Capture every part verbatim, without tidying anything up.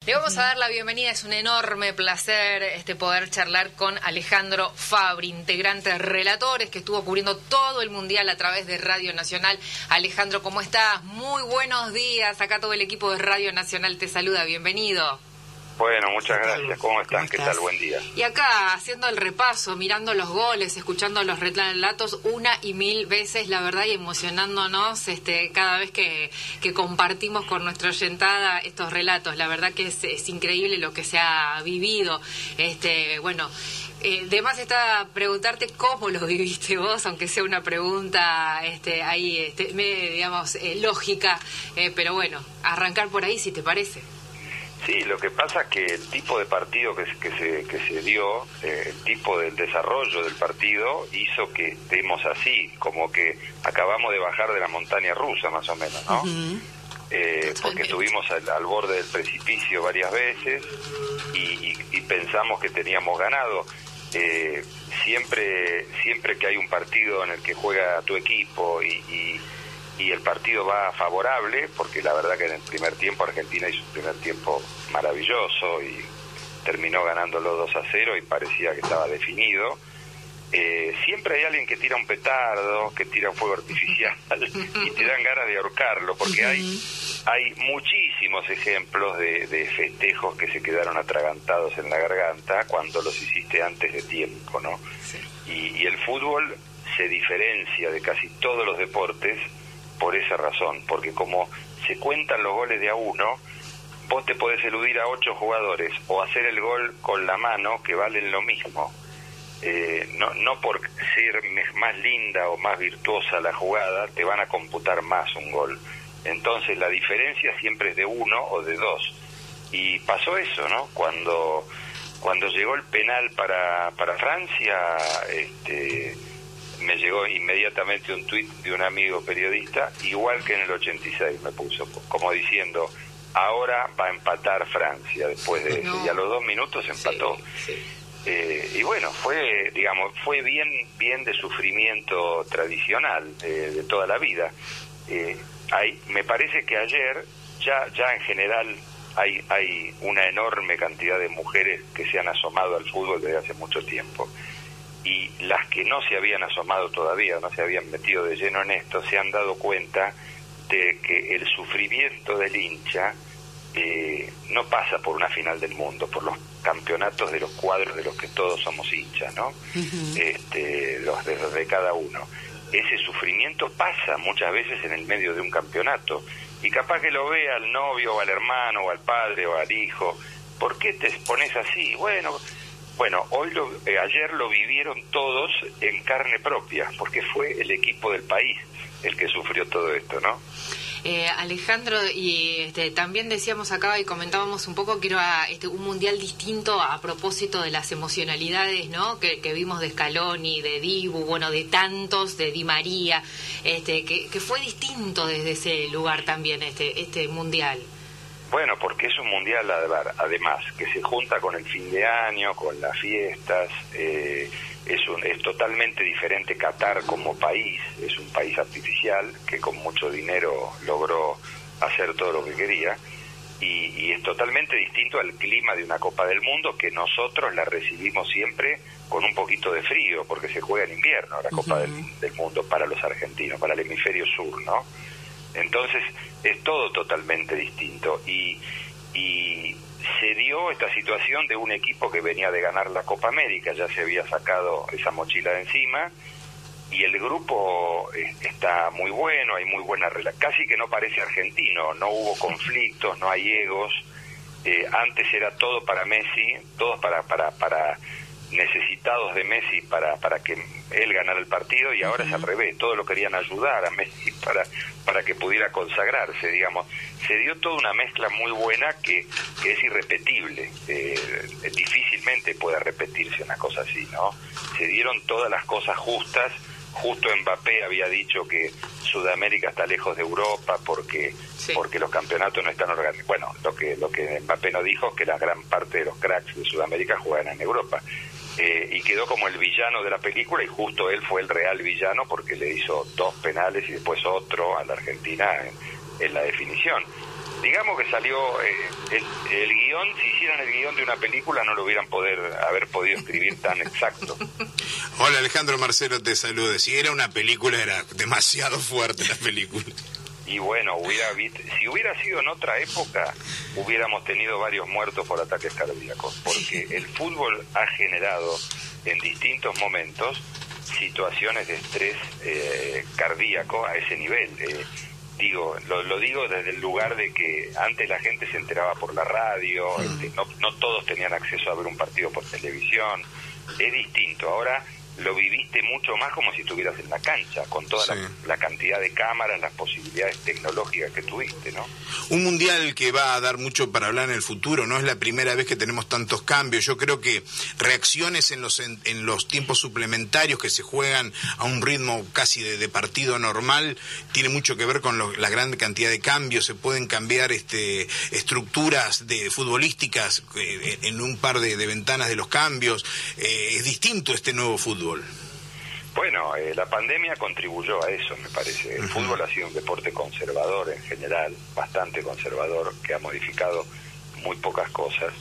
Le vamos a dar la bienvenida, es un enorme placer este poder charlar con Alejandro Fabri, integrante de Relatores, que estuvo cubriendo todo el Mundial a través de Radio Nacional. Alejandro, ¿cómo estás? Muy buenos días, acá todo el equipo de Radio Nacional te saluda, bienvenido. Bueno, muchas gracias. ¿Cómo están? ¿Qué tal? Buen día. Y acá, haciendo el repaso, mirando los goles, escuchando los relatos una y mil veces, la verdad, y emocionándonos este, cada vez que, que compartimos con nuestra oyentada estos relatos. La verdad que es, es increíble lo que se ha vivido. Este, bueno, eh, de más está preguntarte cómo lo viviste vos, aunque sea una pregunta este, ahí, este, me, digamos, eh, lógica, eh, pero bueno, arrancar por ahí, si te parece. Sí, lo que pasa es que el tipo de partido que, que, se, que se dio, eh, el tipo del desarrollo del partido hizo que estemos así, como que acabamos de bajar de la montaña rusa más o menos, ¿no? Uh-huh. eh, porque estuvimos al, al borde del precipicio varias veces y, y, y pensamos que teníamos ganado. Eh, siempre, siempre que hay un partido en el que juega tu equipo y... y y el partido va favorable, porque la verdad que en el primer tiempo Argentina hizo un primer tiempo maravilloso y terminó ganándolo dos a cero y parecía que estaba definido. Eh, siempre hay alguien que tira un petardo, que tira un fuego artificial y te dan ganas de ahorcarlo, porque hay hay muchísimos ejemplos de, de festejos que se quedaron atragantados en la garganta cuando los hiciste antes de tiempo, ¿no? Y, y el fútbol se diferencia de casi todos los deportes por esa razón, porque como se cuentan los goles de a uno, vos te podés eludir a ocho jugadores o hacer el gol con la mano, que valen lo mismo. Eh, no, no por ser más linda o más virtuosa la jugada, te van a computar más un gol. Entonces la diferencia siempre es de uno o de dos. Y pasó eso, ¿no? Cuando, cuando llegó el penal para, para Francia, este... me llegó inmediatamente un tuit de un amigo periodista, igual que en el ochenta y seis me puso, como diciendo, ahora va a empatar Francia después de no. eso, y a los dos minutos empató. Sí, sí. Eh, y bueno, fue, digamos, fue bien, bien de sufrimiento tradicional eh, de toda la vida. Eh, hay, me parece que ayer, ya, ya en general, hay, hay una enorme cantidad de mujeres que se han asomado al fútbol desde hace mucho tiempo. Y las que no se habían asomado todavía, no se habían metido de lleno en esto, se han dado cuenta de que el sufrimiento del hincha eh, no pasa por una final del mundo, por los campeonatos de los cuadros de los que todos somos hinchas, ¿no? Uh-huh. Este, los de, los de cada uno. Ese sufrimiento pasa muchas veces en el medio de un campeonato, y capaz que lo ve al novio o al hermano o al padre o al hijo. ¿Por qué te pones así? Bueno... Bueno, hoy lo, eh, ayer lo vivieron todos en carne propia, porque fue el equipo del país el que sufrió todo esto, ¿no? Eh, Alejandro, y este, también decíamos acá y comentábamos un poco que era este, un mundial distinto a propósito de las emocionalidades, ¿no? Que, que vimos de Scaloni, de Dibu, bueno, de tantos, de Di María, este, que, que fue distinto desde ese lugar también este, este mundial. Bueno, porque es un mundial, además, que se junta con el fin de año, con las fiestas, eh, es, un, es totalmente diferente Qatar como país, es un país artificial que con mucho dinero logró hacer todo lo que quería, y, y es totalmente distinto al clima de una Copa del Mundo, que nosotros la recibimos siempre con un poquito de frío, porque se juega en invierno la Copa uh-huh. del, del Mundo para los argentinos, para el hemisferio sur, ¿no? Entonces es todo totalmente distinto y, y se dio esta situación de un equipo que venía de ganar la Copa América, ya se había sacado esa mochila de encima, y el grupo está muy bueno, hay muy buena relación, casi que no parece argentino, no hubo conflictos, no hay egos. Eh, antes era todo para Messi, todos para para para necesitados de Messi para para que él ganara el partido, y ahora uh-huh. es al revés, todos lo querían ayudar a Messi para para que pudiera consagrarse, digamos. Se dio toda una mezcla muy buena que, que es irrepetible, eh, difícilmente puede repetirse una cosa así, ¿no? Se dieron todas las cosas justas. Justo Mbappé había dicho que Sudamérica está lejos de Europa porque sí. porque los campeonatos no están organizados. Bueno, lo que lo que Mbappé no dijo es que la gran parte de los cracks de Sudamérica juegan en Europa. Eh, y quedó como el villano de la película, y justo él fue el real villano porque le hizo dos penales y después otro a la Argentina en, en la definición. digamos que salió eh, el, el guión, si hicieran el guión de una película no lo hubieran poder haber podido escribir tan exacto. Hola Alejandro, Marcelo te saluda. Si era una película era demasiado fuerte la película. Y bueno, hubiera si hubiera sido en otra época, hubiéramos tenido varios muertos por ataques cardíacos, porque el fútbol ha generado en distintos momentos situaciones de estrés eh, cardíaco a ese nivel. Eh, digo, lo, lo digo desde el lugar de que antes la gente se enteraba por la radio, este, no, no todos tenían acceso a ver un partido por televisión, es distinto. Ahora lo viviste mucho más como si estuvieras en la cancha, con toda sí. la, la cantidad de cámaras, las posibilidades tecnológicas que tuviste, ¿no? Un mundial que va a dar mucho para hablar en el futuro, no es la primera vez que tenemos tantos cambios. Yo creo que reacciones en los en, en los tiempos suplementarios que se juegan a un ritmo casi de, de partido normal, tiene mucho que ver con lo, la gran cantidad de cambios. Se pueden cambiar este estructuras de futbolísticas eh, en un par de, de ventanas de los cambios. Eh, es distinto este nuevo fútbol. Bueno, eh, la pandemia contribuyó a eso, me parece. El uh-huh. fútbol ha sido un deporte conservador en general, bastante conservador, que ha modificado muy pocas cosas.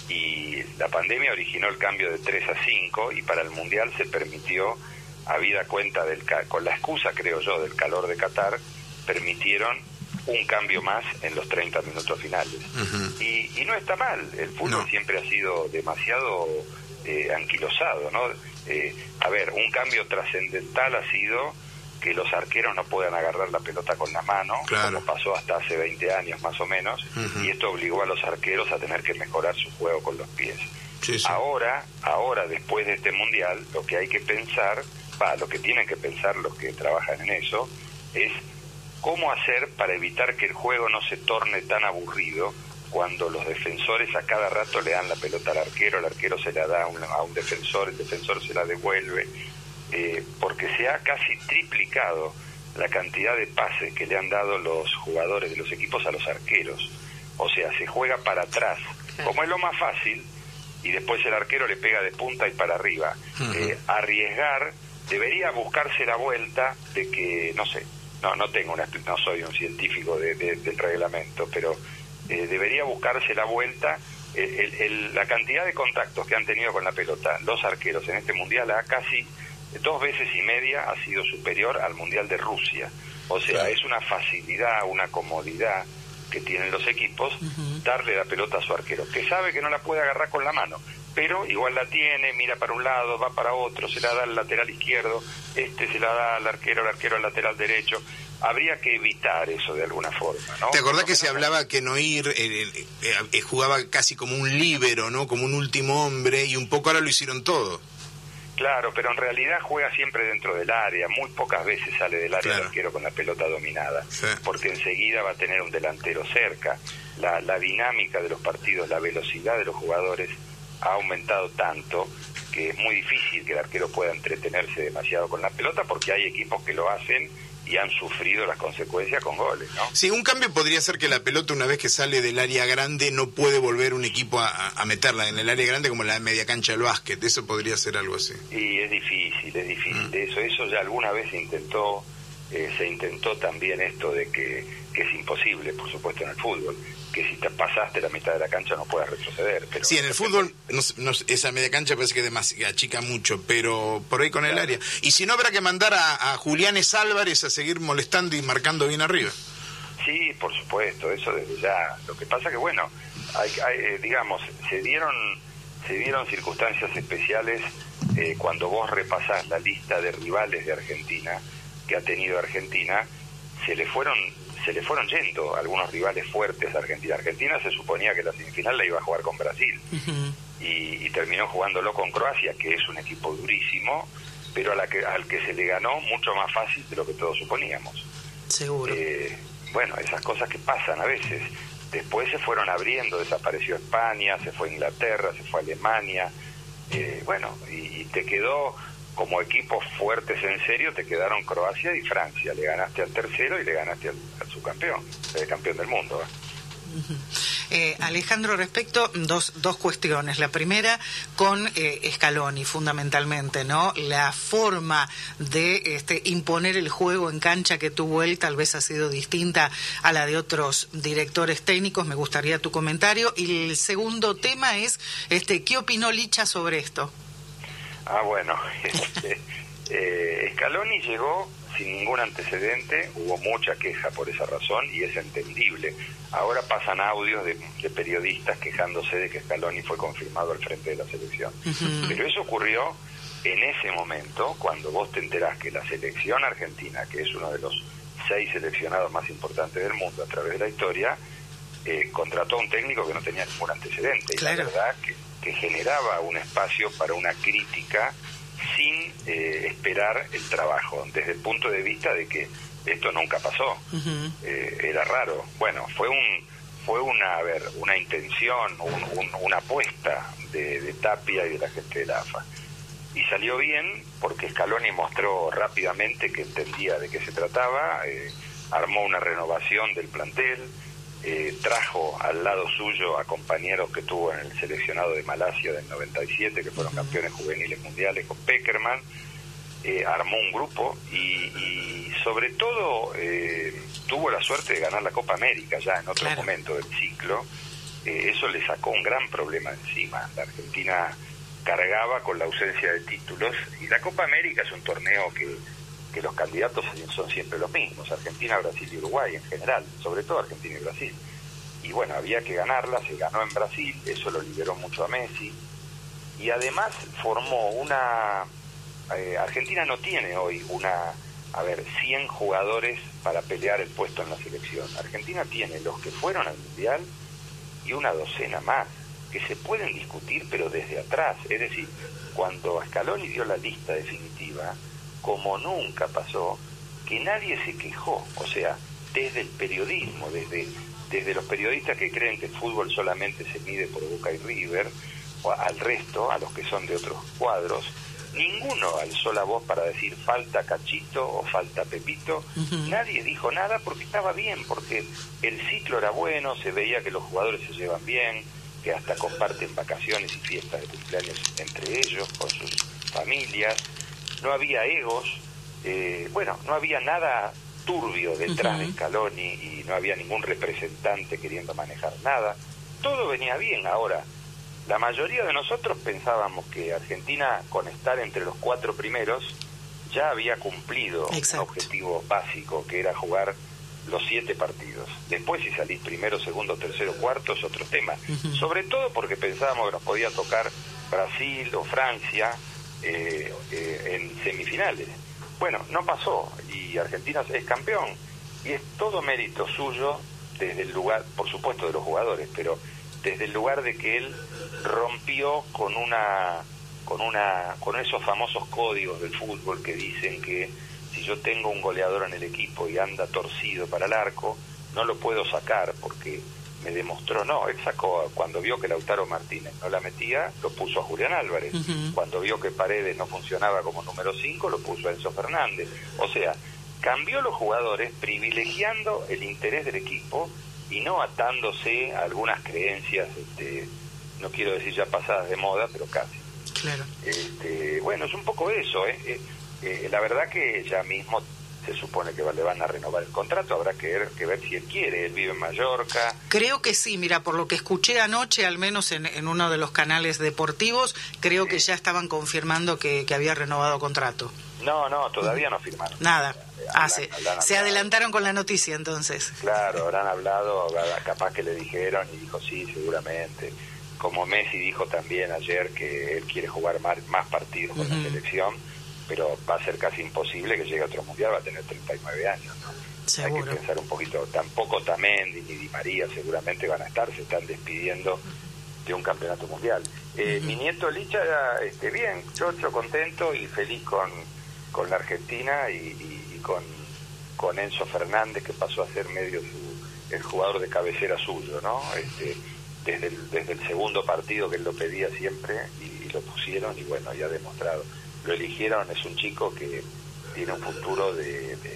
Y la pandemia originó el cambio de tres a cinco y para el Mundial se permitió, habida cuenta, del con la excusa, creo yo, del calor de Qatar, permitieron un cambio más en los treinta minutos finales. Uh-huh. Y, y no está mal, el fútbol no. siempre ha sido demasiado eh, anquilosado, ¿no? Eh, a ver, un cambio trascendental ha sido que los arqueros no puedan agarrar la pelota con la mano, claro. como pasó hasta hace veinte años más o menos, uh-huh. y esto obligó a los arqueros a tener que mejorar su juego con los pies. Sí, sí. Ahora, ahora después de este mundial, lo que hay que pensar, va, lo que tienen que pensar los que trabajan en eso, es cómo hacer para evitar que el juego no se torne tan aburrido cuando los defensores a cada rato le dan la pelota al arquero, el arquero se la da a un, a un defensor, el defensor se la devuelve, eh, porque se ha casi triplicado la cantidad de pases que le han dado los jugadores de los equipos a los arqueros. O sea, se juega para atrás, como es lo más fácil, y después el arquero le pega de punta y para arriba. Uh-huh. Eh, arriesgar, debería buscarse la vuelta de que, no sé, no no tengo una, no soy un científico de, de, del reglamento, pero Eh, debería buscarse la vuelta, eh, el, el, la cantidad de contactos que han tenido con la pelota los arqueros en este mundial a casi dos veces y media ha sido superior al mundial de Rusia. O sea, claro. es una facilidad, una comodidad que tienen los equipos uh-huh. darle la pelota a su arquero, que sabe que no la puede agarrar con la mano, pero igual la tiene, mira para un lado, va para otro, se la da al lateral izquierdo, este se la da al arquero, el arquero al lateral derecho. Habría que evitar eso de alguna forma, ¿no? ¿Te acordás que se hablaba que Neuer eh, eh, eh, jugaba casi como un líbero, ¿no? Como un último hombre, y un poco ahora lo hicieron todo. Claro, pero en realidad juega siempre dentro del área, muy pocas veces sale del área claro. el arquero con la pelota dominada, sí. porque enseguida va a tener un delantero cerca. La, la dinámica de los partidos, la velocidad de los jugadores ha aumentado tanto que es muy difícil que el arquero pueda entretenerse demasiado con la pelota, porque hay equipos que lo hacen y han sufrido las consecuencias con goles, ¿no? Sí, un cambio podría ser que la pelota, una vez que sale del área grande, no puede volver un equipo a, a meterla en el área grande como la media cancha del básquet. Eso podría ser algo así. Y es difícil, es difícil. Mm. Eso eso ya alguna vez se intentó, eh, se intentó también esto de que, que es imposible, por supuesto, en el fútbol, que si te pasaste la mitad de la cancha no puedas retroceder. Pero sí, en el fútbol no, no, esa media cancha parece que demasiado, achica mucho, pero por ahí con claro. el área. Y si no, habrá que mandar a, a Julianes Álvarez a seguir molestando y marcando bien arriba. Sí, por supuesto, eso desde ya. Lo que pasa que, bueno, hay, hay, eh, digamos, se dieron, se dieron circunstancias especiales eh, cuando vos repasás la lista de rivales de Argentina que ha tenido Argentina, se le fueron... se le fueron yendo algunos rivales fuertes a Argentina. Argentina se suponía que la semifinal la iba a jugar con Brasil uh-huh. y, y terminó jugándolo con Croacia, que es un equipo durísimo, pero a la que, al que se le ganó mucho más fácil de lo que todos suponíamos. Seguro. Eh, bueno, esas cosas que pasan a veces. Después se fueron abriendo, desapareció España, se fue Inglaterra, se fue Alemania, eh, bueno, y, y te quedó... como equipos fuertes en serio, te quedaron Croacia y Francia. Le ganaste al tercero y le ganaste al, al subcampeón, el campeón del mundo. ¿eh? Uh-huh. Eh, Alejandro, respecto, dos, dos cuestiones. La primera, con eh, Scaloni, fundamentalmente, ¿no? La forma de este, imponer el juego en cancha que tuvo él tal vez ha sido distinta a la de otros directores técnicos. Me gustaría tu comentario. Y el segundo tema es, este, ¿qué opinó Licha sobre esto? Ah, bueno, este, eh, Scaloni llegó sin ningún antecedente, hubo mucha queja por esa razón y es entendible. Ahora pasan audios de, de periodistas quejándose de que Scaloni fue confirmado al frente de la selección. Uh-huh. Pero eso ocurrió en ese momento, cuando vos te enterás que la selección argentina, que es uno de los seis seleccionados más importantes del mundo a través de la historia, eh, contrató a un técnico que no tenía ningún antecedente. Claro. Y la verdad que, que generaba un espacio para una crítica sin eh, esperar el trabajo, desde el punto de vista de que esto nunca pasó. Uh-huh. eh, era raro. Bueno, fue un fue una a ver una intención, un, un, una apuesta de, de Tapia y de la gente de la A F A, y salió bien porque Scaloni mostró rápidamente que entendía de qué se trataba, eh, armó una renovación del plantel, eh, trajo al lado suyo a compañeros que tuvo en el seleccionado de Malasia del noventa y siete, que fueron campeones juveniles mundiales con Peckerman, eh, armó un grupo y, y sobre todo eh, tuvo la suerte de ganar la Copa América ya en otro claro. momento del ciclo. Eh, eso le sacó un gran problema encima. La Argentina cargaba con la ausencia de títulos y la Copa América es un torneo que que los candidatos son siempre los mismos, Argentina, Brasil y Uruguay en general, sobre todo Argentina y Brasil. Y bueno, había que ganarla, se ganó en Brasil, eso lo liberó mucho a Messi, y además formó una... Eh, Argentina no tiene hoy una, a ver, cien jugadores para pelear el puesto en la selección. Argentina tiene los que fueron al Mundial y una docena más, que se pueden discutir pero desde atrás, es decir, cuando Scaloni dio la lista definitiva, como nunca pasó, que nadie se quejó, o sea, desde el periodismo, desde, desde los periodistas que creen que el fútbol solamente se mide por Boca y River, o al resto, a los que son de otros cuadros, ninguno alzó la voz para decir falta Cachito o falta Pepito. Uh-huh. Nadie dijo nada porque estaba bien, porque el ciclo era bueno, se veía que los jugadores se llevan bien, que hasta comparten vacaciones y fiestas de cumpleaños entre ellos, con sus familias. No había egos, eh, bueno, no había nada turbio detrás uh-huh. de Scaloni y no había ningún representante queriendo manejar nada. Todo venía bien. Ahora, la mayoría de nosotros pensábamos que Argentina, con estar entre los cuatro primeros, ya había cumplido Exacto. un objetivo básico, que era jugar los siete partidos. Después, si salís primero, segundo, tercero, cuarto, es otro tema. Uh-huh. Sobre todo porque pensábamos que nos podía tocar Brasil o Francia, Eh, eh, en semifinales. Bueno, no pasó y Argentina es campeón y es todo mérito suyo desde el lugar, por supuesto de los jugadores, pero desde el lugar de que él rompió con una con una con esos famosos códigos del fútbol que dicen que si yo tengo un goleador en el equipo y anda torcido para el arco, no lo puedo sacar porque me demostró, no, él sacó, cuando vio que Lautaro Martínez no la metía, lo puso a Julián Álvarez. Uh-huh. Cuando vio que Paredes no funcionaba como número cinco, lo puso a Enzo Fernández. O sea, cambió los jugadores privilegiando el interés del equipo y no atándose a algunas creencias, este, no quiero decir ya pasadas de moda, pero casi. Claro. Este, bueno, es un poco eso, ¿eh? Eh, eh, la verdad que ya mismo se supone que le van a renovar el contrato, habrá que ver, que ver si él quiere, él vive en Mallorca. Creo que sí, mira, por lo que escuché anoche, al menos en, en uno de los canales deportivos, creo sí. que ya estaban confirmando que, que había renovado contrato. No, no, todavía no firmaron. Nada. Ah, se, se adelantaron con la noticia entonces. Claro, habrán hablado, capaz que le dijeron y dijo sí, seguramente. Como Messi dijo también ayer que él quiere jugar más, más partidos con uh-huh. la selección, pero va a ser casi imposible que llegue a otro mundial, va a tener treinta y nueve años, ¿no? Seguro. Hay que pensar un poquito, tampoco Tamendi ni Di María seguramente van a estar, se están despidiendo de un campeonato mundial. Eh, uh-huh. Mi nieto Licha, este, bien, chocho, contento y feliz con, con la Argentina y, y, y con, con Enzo Fernández, que pasó a ser medio su, el jugador de cabecera suyo, ¿no? Este, desde el, desde el segundo partido que él lo pedía siempre y, y lo pusieron y bueno, ya ha demostrado. Lo eligieron, es un chico que tiene un futuro de, de,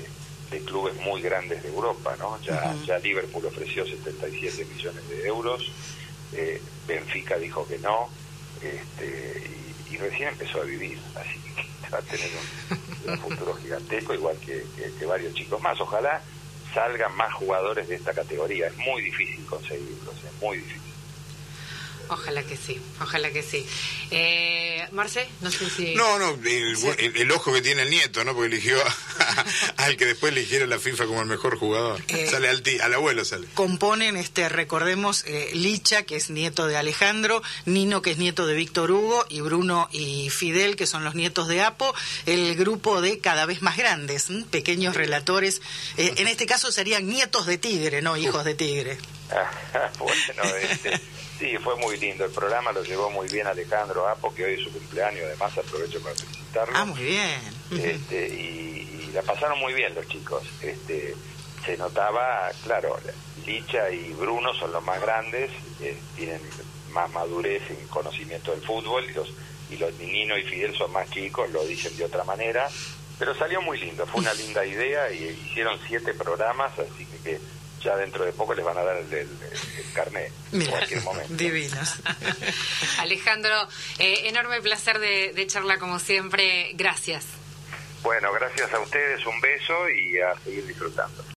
de clubes muy grandes de Europa, ¿no? Ya, uh-huh. ya Liverpool ofreció setenta y siete millones de euros, eh, Benfica dijo que no, este, y, y recién empezó a vivir, así que va a tener un, un futuro gigantesco, igual que, que, que varios chicos más. Ojalá salgan más jugadores de esta categoría, es muy difícil conseguirlos, es muy difícil. Ojalá que sí, ojalá que sí. Eh, Marce, no sé si... No, no, el, sí. el, el ojo que tiene el nieto, ¿no? Porque eligió a, al que después eligiera la FIFA como el mejor jugador. Eh, sale al, ti, al abuelo, sale. Componen, este, recordemos, eh, Licha, que es nieto de Alejandro, Nino, que es nieto de Víctor Hugo, y Bruno y Fidel, que son los nietos de Apo, el grupo de cada vez más grandes, ¿m? pequeños relatores. Eh, en este caso serían nietos de Tigre, no hijos de Tigre. Bueno, este... sí, fue muy lindo. El programa lo llevó muy bien Alejandro Apo, que hoy es su cumpleaños, además aprovecho para felicitarlo. Ah, muy bien. Este, y, y la pasaron muy bien los chicos. Este, se notaba, claro, Licha y Bruno son los más grandes, eh, tienen más madurez en conocimiento del fútbol, y los, y los Nino y Fidel son más chicos, lo dicen de otra manera, pero salió muy lindo, fue una linda idea, y hicieron siete programas, así que... que ya dentro de poco les van a dar el, el, el carnet en cualquier momento. Divinos. Alejandro, eh, enorme placer de, de charla como siempre. Gracias. Bueno, gracias a ustedes, un beso y a seguir disfrutando.